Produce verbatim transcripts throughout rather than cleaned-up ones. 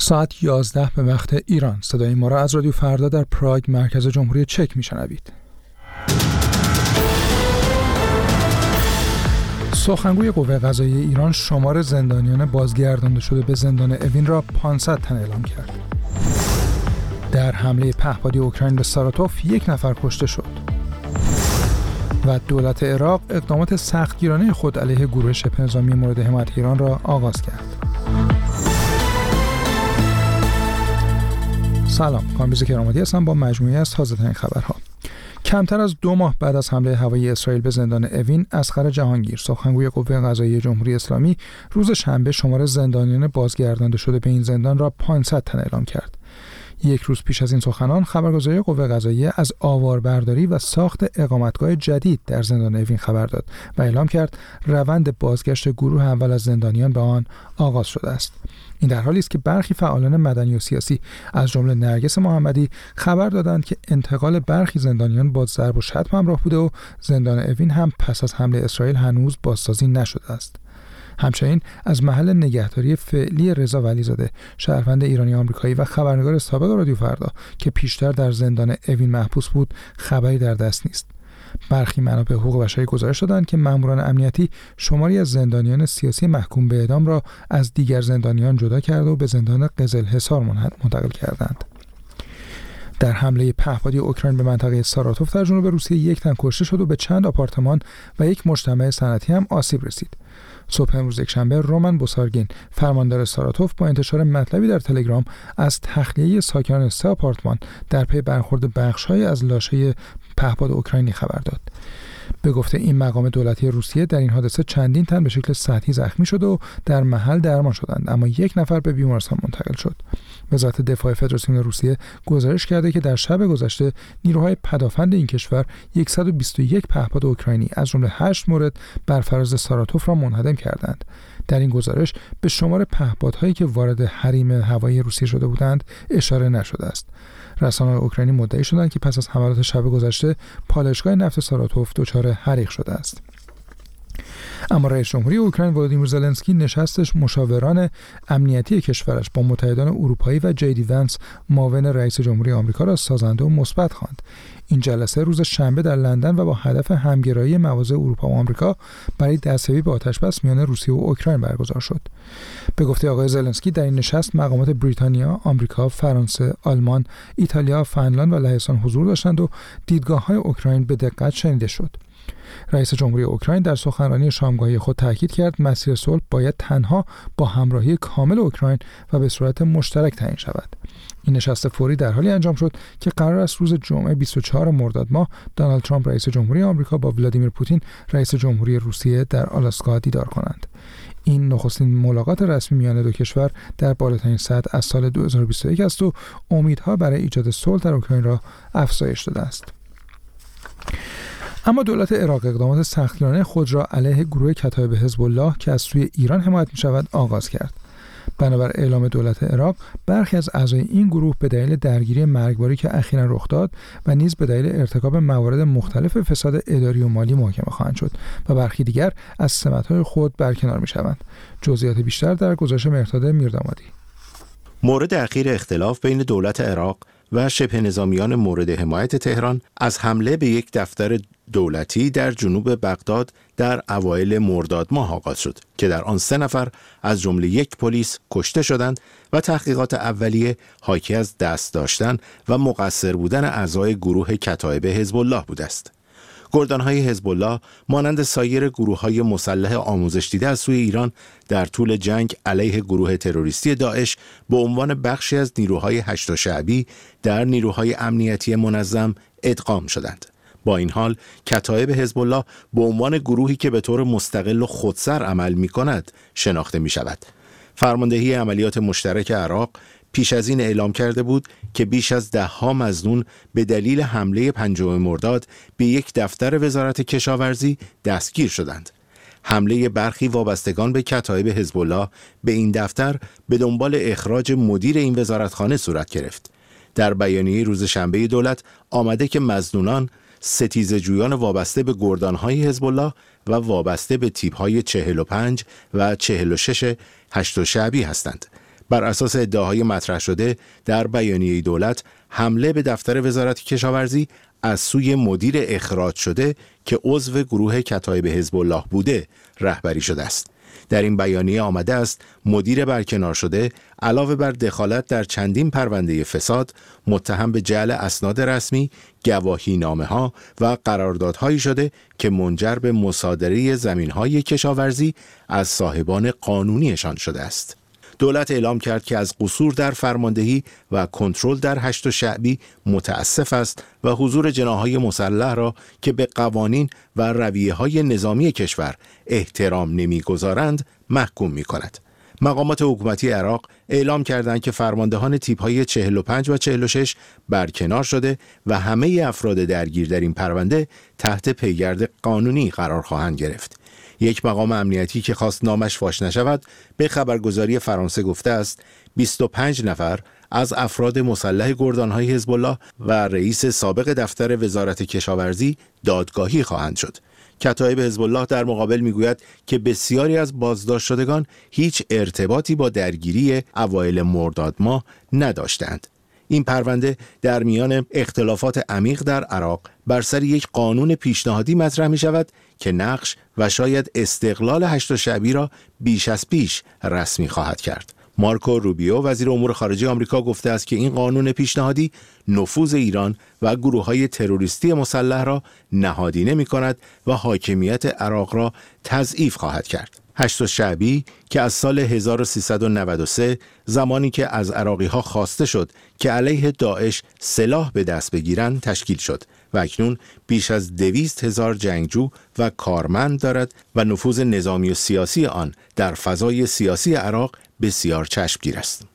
ساعت یازده به وقت ایران. صدای ما را از رادیو فردا در پراگ مرکز جمهوری چک میشنوید. سخنگوی قوه قضاییه ایران شمار زندانیان بازگردانده شده به زندان اوین را پانصد تن اعلام کرد. در حمله پهپادی اوکراین به ساراتوف یک نفر کشته شد. و دولت عراق اقدامات سختگیرانه خود علیه گروه شبه نظامی مورد حمایت ایران را آغاز کرد. سلام، کامبیز کرامتی هستم با مجموعه از تازه‌ترین خبرها. کمتر از دو ماه بعد از حمله هوایی اسرائیل به زندان اوین، اصغر جهانگیر، سخنگوی قوه قضاییه جمهوری اسلامی، روز شنبه شمار زندانیان بازگردانده شده به این زندان را پانصد تن اعلام کرد. یک روز پیش از این سخنان، خبرگزاری قوه قضاییه از آواربرداری و ساخت اقامتگاه جدید در زندان اوین خبر داد و اعلام کرد روند بازگشت گروه اول از زندانیان به آن آغاز شده است. این در حالی است که برخی فعالان مدنی و سیاسی از جمله نرگس محمدی خبر دادند که انتقال برخی زندانیان با ضرب و شتم همراه بوده و زندان اوین هم پس از حمله اسرائیل هنوز بازسازی نشده است. همچنین از محل نگهداری فعلی رضا ولیزاده، شهروند ایرانی آمریکایی و خبرنگار سابق رادیو فردا که پیشتر در زندان اوین محبوس بود، خبری در دست نیست. برخی منابع حقوق بشری گزارش دادند که ماموران امنیتی شماری از زندانیان سیاسی محکوم به اعدام را از دیگر زندانیان جدا کرده و به زندان قزلحصار منتقل کردند. در حمله پهپادی اوکراین به منطقه ساراتوف در جنوب روسیه یک تن کشته شد و به چند آپارتمان و یک مجتمع صنعتی هم آسیب رسید. صبح امروز یکشنبه رومن بوسارگین، فرماندار ساراتوف، با انتشار مطلبی در تلگرام از تخلیه ساکنان سه آپارتمان در پی برخورد بخش‌هایی از لاشه پهپاد اوکراینی خبر داد. به گفته این مقام دولتی روسیه، در این حادثه چندین تن به شکل سطحی زخمی شد و در محل درمان شدند، اما یک نفر به بیمارستان منتقل شد. وزارت دفاع فدراسیون روسیه گزارش کرده که در شب گذشته نیروهای پدافند این کشور صد و بیست و یک پهپاد اوکراینی از جمله هشت مورد بر فراز ساراتوف را منهدم کردند. در این گزارش به شمار پهپادهایی که وارد حریم هوایی روسیه شده بودند اشاره نشده است. رسانه‌های اوکراینی مدعی شدند که پس از حملات شب گذشته پالایشگاه نفت ساراتوف دچار حریق شده است. اما رئیس جمهوری اوکراین ولودیمیر زلنسکی نشستش مشاوران امنیتی کشورش با متحدان اروپایی و جی دی ونس، معاون رئیس جمهوری آمریکا، را سازنده و مثبت خواند. این جلسه روز شنبه در لندن و با هدف همگرایی مواضع اروپا و آمریکا برای دستیابی به آتش‌بس میان روسیه و اوکراین برگزار شد. به گفته آقای زلنسکی، در این نشست مقامات بریتانیا، آمریکا، فرانسه، آلمان، ایتالیا، فنلاند و لهستان حضور داشتند و دیدگاه‌های اوکراین به دقت شنیده شد. رئیس جمهوری اوکراین در سخنرانی شامگاهی خود تاکید کرد مسیر صلح باید تنها با همراهی کامل اوکراین و به صورت مشترک تعیین شود. این نشست فوری در حالی انجام شد که قرار است روز جمعه بیست و چهارم مرداد ماه دونالد ترامپ رئیس جمهوری آمریکا با ولادیمیر پوتین رئیس جمهوری روسیه در آلاسکا دیدار کنند. این نخستین ملاقات رسمی میان دو کشور در بالاترین سطح از سال دو هزار و بیست و یک است و امیدها برای ایجاد صلح در اوکراین را افزایش داده است. اما دولت عراق اقدامات سختگیرانه خود را علیه گروه کتایب حزب الله که از سوی ایران حمایت می‌شود آغاز کرد. بنابر اعلام دولت عراق، برخی از اعضای این گروه به دلیل درگیری مرگباری که اخیراً رخ داد و نیز به دلیل ارتکاب موارد مختلف فساد اداری و مالی محاکمه خواهند شد و برخی دیگر از سمت‌های خود برکنار می‌شوند. جزئیات بیشتر در گزارش مهرداد میردامادی. مورد اخیر اختلاف بین دولت عراق و شبه نظامیان مورد حمایت تهران از حمله به یک دفتر دولتی در جنوب بغداد در اوایل مرداد ماه آغاز شد که در آن سه نفر از جمله یک پلیس کشته شدند و تحقیقات اولیه حاکی از دست داشتن و مقصر بودن اعضای گروه کتایب حزب الله بوده است. گردانهای حزب الله مانند سایر گروه‌های مسلح آموزش دیده از سوی ایران در طول جنگ علیه گروه تروریستی داعش به عنوان بخشی از نیروهای هشت شعبی در نیروهای امنیتی منظم ادغام شدند. با این حال کتایب حزب الله به عنوان گروهی که به طور مستقل و خودسر عمل می‌کند شناخته می‌شود. فرماندهی عملیات مشترک عراق پیش از این اعلام کرده بود که بیش از ده ها مظنون به دلیل حمله پنجم مرداد به یک دفتر وزارت کشاورزی دستگیر شدند. حمله برخی وابستگان به کتایب حزب الله به این دفتر به دنبال اخراج مدیر این وزارتخانه صورت گرفت. در بیانیه روز شنبه دولت آمده که مظنونان ستیزجویان وابسته به گردانهای حزب الله و وابسته به تیپ‌های چهل و پنج و چهل و شش هشت شعبی هستند. بر اساس ادعاهای مطرح شده در بیانیه دولت، حمله به دفتر وزارت کشاورزی از سوی مدیر اخراج شده که عضو گروه کتایب حزب الله بوده رهبری شده است. در این بیانیه آمده است مدیر برکنار شده علاوه بر دخالت در چندین پرونده فساد، متهم به جعل اسناد رسمی، گواهینامه‌ها و قراردادهایی شده که منجر به مصادره زمین‌های کشاورزی از صاحبان قانونیشان شده است. دولت اعلام کرد که از قصور در فرماندهی و کنترل در هشت شعبی متاسف است و حضور جناح‌های مسلح را که به قوانین و رویه‌های نظامی کشور احترام نمی‌گذارند محکوم می‌کند. مقامات حکومتی عراق اعلام کردند که فرماندهان تیپ‌های چهل و پنج و چهل و شش برکنار شده و همه افراد درگیر در این پرونده تحت پیگرد قانونی قرار خواهند گرفت. یک مقام امنیتی که خواست نامش فاش نشود به خبرگزاری فرانسه گفته است بیست و پنج نفر از افراد مسلح گردانهای حزب الله و رئیس سابق دفتر وزارت کشاورزی دادگاهی خواهند شد. کتایب حزب الله در مقابل میگوید که بسیاری از بازداشت شدگان هیچ ارتباطی با درگیری اوایل مرداد ماه نداشتند. این پرونده در میان اختلافات عمیق در عراق بر سر یک قانون پیشنهادی مطرح می شود که نقش و شاید استقلال هشت شعبی را بیش از پیش رسمی خواهد کرد. مارکو روبیو وزیر امور خارجه آمریکا گفته است که این قانون پیشنهادی نفوذ ایران و گروه‌های تروریستی مسلح را نهادینه می‌کند و حاکمیت عراق را تضعیف خواهد کرد. هشت شعبی که از سال هزار و سیصد و نود و سه زمانی که از عراقی‌ها خواسته شد که علیه داعش سلاح به دست بگیرند تشکیل شد و اکنون بیش از دویست هزار جنگجو و کارمند دارد و نفوذ نظامی و سیاسی آن در فضای سیاسی عراق بسیار چشمگیر است.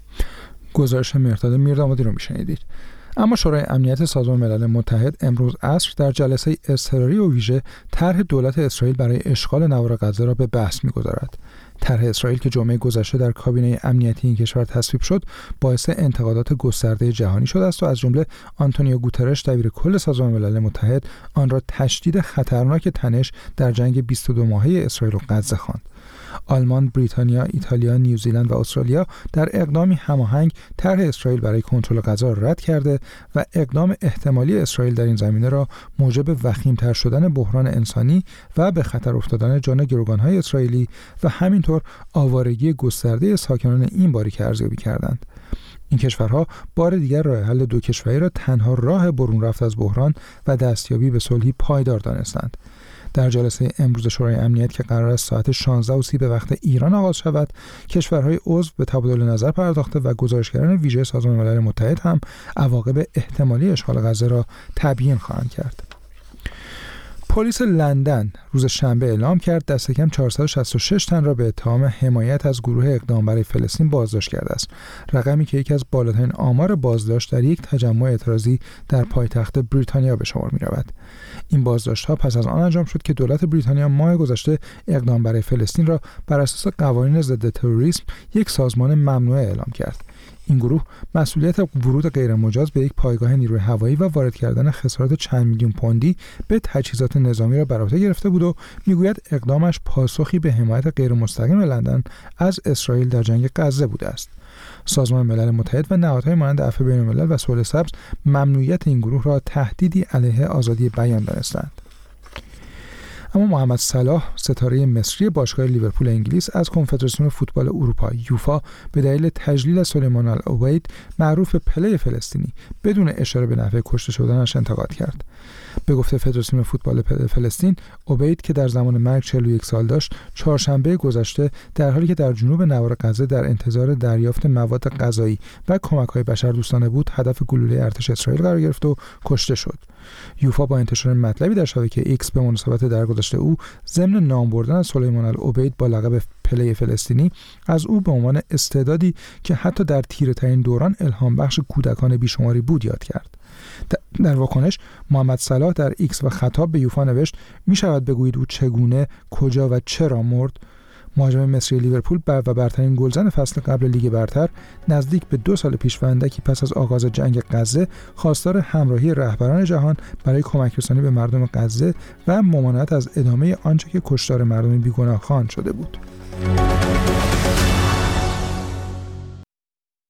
گزارش مرداد میردامادی رو میشنیدید. اما شورای امنیت سازمان ملل متحد امروز عصر در جلسه اضطراری و ویژه طرح دولت اسرائیل برای اشغال نوار غزه را به بحث می‌گذارد. طرح اسرائیل که جمعه گذشته در کابینه امنیتی این کشور تصویب شد، باعث انتقادات گسترده جهانی شده است و از جمله آنتونیو گوترش دبیر کل سازمان ملل متحد آن را تشدید خطرناک تنش در جنگ بیست و دو ماهه اسرائیل و غزه خواند. آلمان، بریتانیا، ایتالیا، نیوزیلند و استرالیا در اقدامی هماهنگ طرح اسرائیل برای کنترل غزه را رد کرده و اقدام احتمالی اسرائیل در این زمینه را موجب وخیم‌تر شدن بحران انسانی و به خطر افتادن جان گروگان‌های اسرائیلی و همینطور آوارگی گسترده ساکنان این باریک ارزیابی کردند. این کشورها بار دیگر راه حل دو کشوری را تنها راه برون رفت از بحران و دستیابی به صلحی پایدار دانستند. در جلسه امروز شورای امنیت که قرار است ساعت شانزده و سی به وقت ایران آغاز شود، کشورهای عضو به تبادل نظر پرداخته و گزارشگران ویژه سازمان ملل متحد هم عواقب احتمالی اشغال غزه را تبیین خواهند کرد. پلیس لندن روز شنبه اعلام کرد دست کم چهارصد و شصت و شش تن را به اتهام حمایت از گروه اقدام برای فلسطین بازداشت کرده است، رقمی که یکی از بالاترین آمار بازداشت در یک تجمع اعتراضی در پایتخت بریتانیا به شمار می‌رود. این بازداشت‌ها پس از آن انجام شد که دولت بریتانیا ماه گذشته اقدام برای فلسطین را بر اساس قوانین ضد تروریسم یک سازمان ممنوعه اعلام کرد. این گروه مسئولیت ورود غیرمجاز به یک پایگاه نیروی هوایی و وارد کردن خسارات چند میلیون پوندی به تجهیزات نظامی را بر عهده گرفته بود و میگوید اقدامش پاسخی به حمایت غیرمستقیم لندن از اسرائیل در جنگ غزه بوده است. سازمان ملل متحد و نهادهای مانند عفو بین‌الملل و صلح سبز ممنوعیت این گروه را تهدیدی علیه آزادی بیان دانستند. اما محمد صلاح ستاره مصری باشگاه لیورپول انگلیس از کنفدراسیون فوتبال اروپا یوفا به دلیل تجلیل سلیمان العبید معروف به پله فلسطینی بدون اشاره به نحوه کشته شدنش انتقاد کرد. به گفته فدراسیون فوتبال فلسطین، عبید که در زمان مرگ چهل و یک سال داشت، چهارشنبه گذشته در حالی که در جنوب نوار غزه در انتظار دریافت مواد غذایی و کمک‌های بشردوستانه بود، هدف گلوله ارتش اسرائیل قرار گرفت و کشته شد. یوفا با انتشار مطلبی در شبکه ایکس به مناسبت درگذشت او ضمن نام بردن از سلیمان العبید با لقب پله فلسطینی از او به عنوان استعدادی که حتی در تیره‌ترین دوران الهام بخش کودکان بیشماری بود یاد کرد. در واکنش محمد صلاح در ایکس و خطاب به یوفا نوشت: می شود بگویید او چگونه، کجا و چرا مرد؟ مهاجم مصری لیورپول بر و برترین گلزن فصل قبل لیگ برتر نزدیک به دو سال پیش و اندکی پس از آغاز جنگ غزه خواستار همراهی رهبران جهان برای کمک رسانی به مردم غزه و ممانعت از ادامه آنچه که کشتار مردم بیگناه خواهان شده بود.